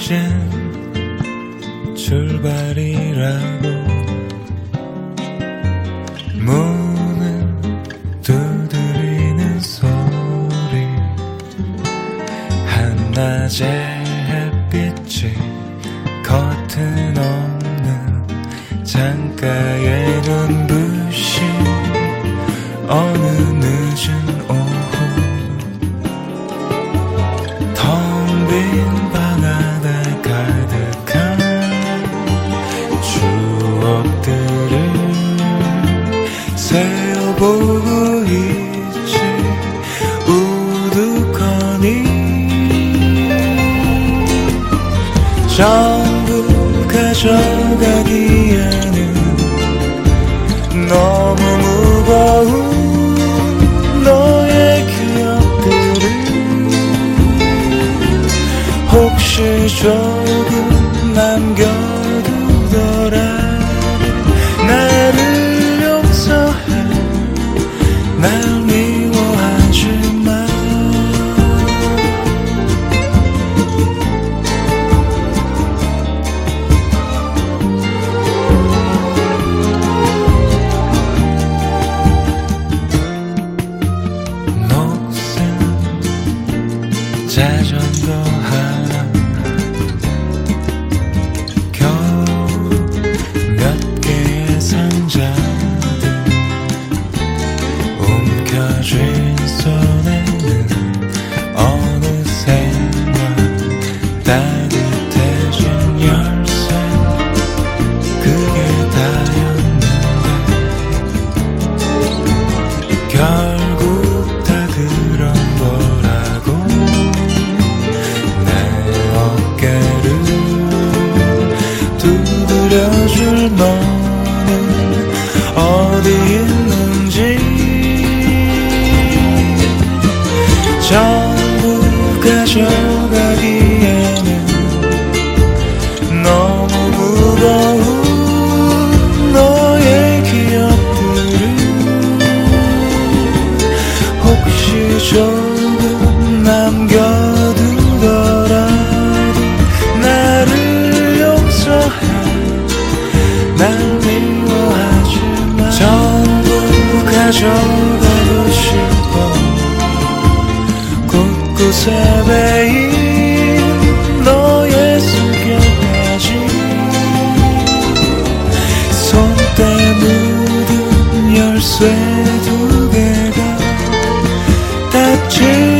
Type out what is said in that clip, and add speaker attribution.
Speaker 1: 이젠 출발이라고 문을 두드리는 소리 한낮의 햇빛이 커튼 없는 창가에 눈부신 어느 늦은 오후 텅 빈 방 안에 가득한 추억들을 세어보고 있지 우두커니 전부 가져가기에는 너무 무거운 너의 기억들을 혹시 조금 남겨두더라 나를 용서해 날 미워하지 마 자전거 하나 겨우 몇 개의 상자들 움켜쥔 손에는 어느새나 따뜻해진 열쇠 그게 다였는데 결국 다 그런 거라고 두드려줄 너는 어디 있는지 전부 가져가기에는 너무 무거운 너의 기억들을 혹시 조금 남겨두더라도 나를 용서해 날 미워하지 마 전부 가져가고 싶어 곳곳에 베인 너의 숨겨가지 손때 묻은 열쇠 두 개가 닫힌